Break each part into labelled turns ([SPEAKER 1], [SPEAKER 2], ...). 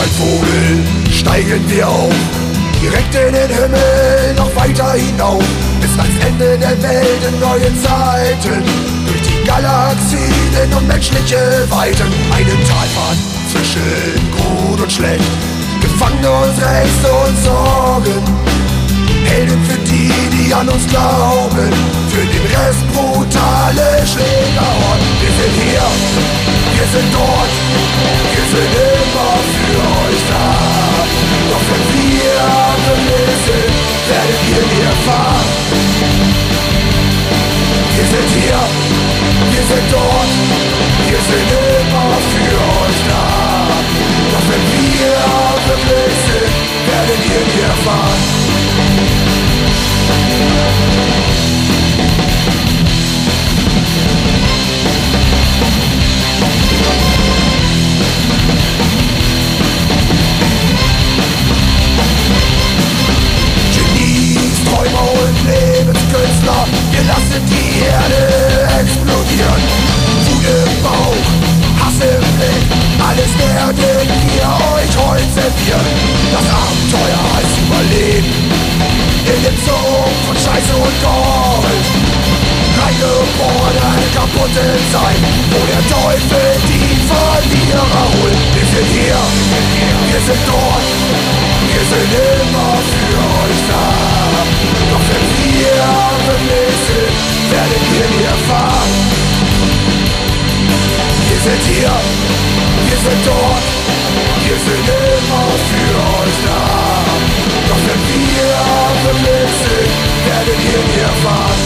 [SPEAKER 1] Vogel steigen wir auf, direkt in den Himmel, noch weiter hinauf, bis ans Ende der Welt in neue Zeiten, durch die Galaxien in unmenschliche Weiten. Eine Talfahrt zwischen gut und schlecht, Gefangene unserer Ängste und Sorgen, Helden für die, die an uns glauben, für den Rest brutale Schlägerhort. Wir sind hier, wir sind dort, wir sind immer für euch da. Doch wenn wir vermissen, werdet ihr nie erfahren. Wir sind hier, wir sind dort, wir sind immer für euch da. Doch wenn wir vermissen, werdet ihr nie erfahren. Genies, Träumer und Lebenskünstler, wir lassen die Erde explodieren. Wut im Bauch, Hass im Blick, alles werden wir euch heute servieren. Das Abenteuer heißt Überleben in dem Sumpf von Scheiße und Gold. Reingeboren eine kaputte Zeit, wo der Teufel die Verlierer holt. Wir sind hier, wir sind dort, wir sind immer für euch da. Doch wenn wir vermissen, werdet ihr nie erfahren. Wir sind hier, wir sind dort, wir sind immer für euch da. Doch wenn wir vermissen, werdet ihr nie erfahren.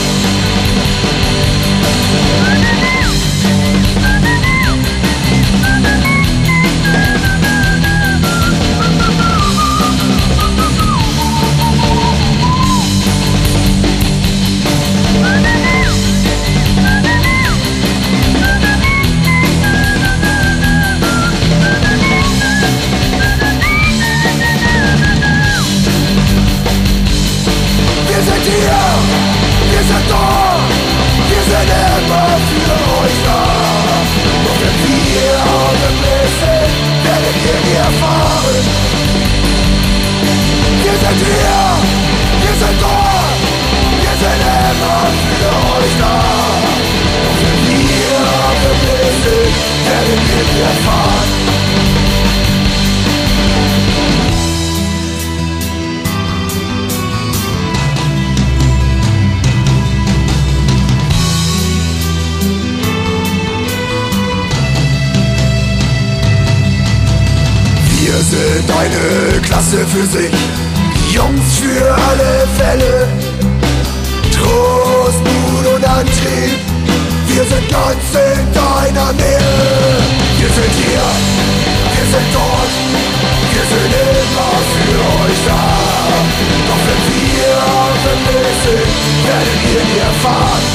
[SPEAKER 1] Eine Klasse für sich, Jungs für alle Fälle, Trost, Mut und Antrieb, wir sind ganz in deiner Nähe. Wir sind hier, wir sind dort, wir sind immer für euch da. Doch wenn wir vermissen, werdet ihr nie erfahren.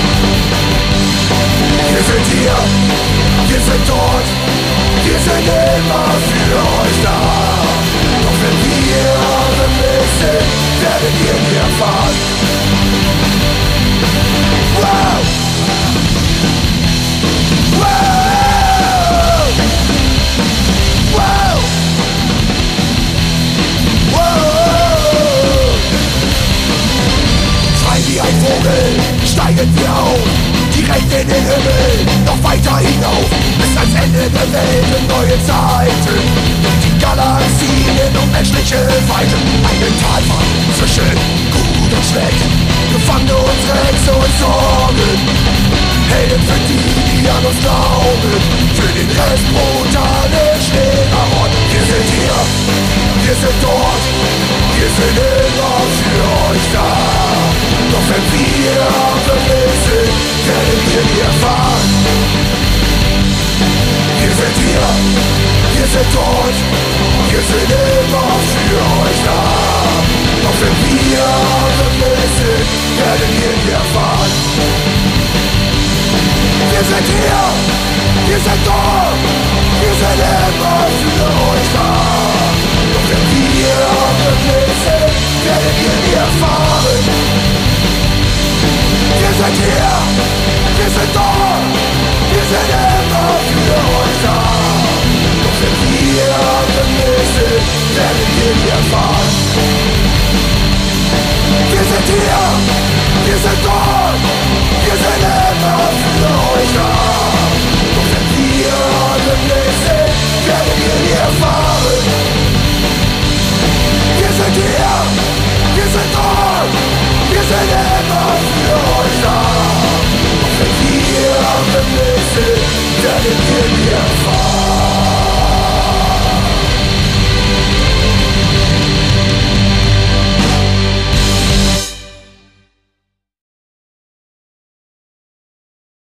[SPEAKER 1] Wir sind hier, wir sind dort, wir sind immer für euch da. Doch wenn wir vermissen, werdet ihr nie erfahren. Wow! Wow! Wow! Wow! Frei wie ein Vogel steigen wir auf, direkt in den Himmel, noch weiter hinauf, bis ans Ende der Welt in neue Zeiten, durch die Galaxien in unmenschliche Weiten. Eine Talfahrt zwischen gut und schlecht, Gefangene unserer Ängste und Sorgen, Helden für die, die an uns glauben, für den Rest brutale Schlägerhort. Wir sind hier, wir sind dort, wir sind immer für euch da. Doch wenn wir vermissen, werdet ihr nie erfahren. Wir sind hier, wir sind dort, wir sind immer für euch da. Doch wenn wir vermissen, werdet ihr nie erfahren. Wir sind hier, wir sind dort, wir sind immer für euch da. Doch wenn wir vermissen, werdet ihr nie erfahren. Wir sind hier, wir sind dort, wir sind immer für euch da. Doch wenn wir vermissen, den wir fahren. Wir sind hier, wir sind dort.